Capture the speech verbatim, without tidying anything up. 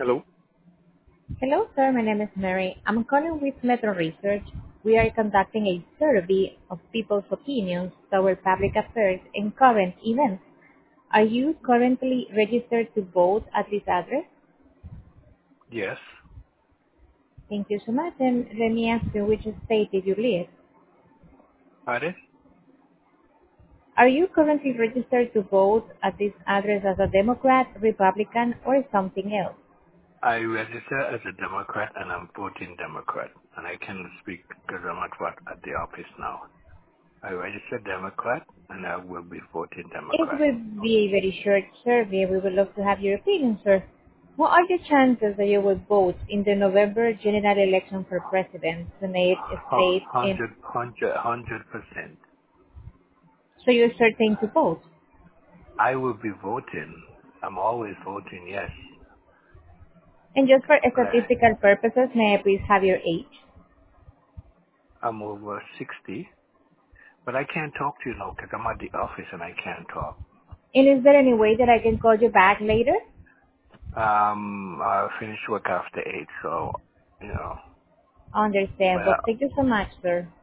Hello? Hello, sir. My name is Mary. I'm calling with Metro Research. We are conducting a survey of people's opinions toward public affairs and current events. Are you currently registered to vote at this address? Yes. Thank you so much. And let me ask you, which state did you live? Pardon? Are you currently registered to vote at this address as a Democrat, Republican, or something else? I register as a Democrat and I'm voting Democrat. And I can speak because I'm at what at the office now. I register Democrat and I will be voting It Democrat. will be a very short survey. We would love to have your opinion, sir. What are the chances that you will vote in the November general election for president, Senate, Oh, state, and hundred, hundred, hundred percent. so you're certain to vote? I will be voting. I'm always voting yes. And just for But I, statistical purposes, may I please have your age? I'm over sixty. But I can't talk to you now because I'm at the office and I can't talk. And is there any way that I can call you back later? Um, I'll finish work after eight, so, you know, but Understand, I, but thank you so much, sir.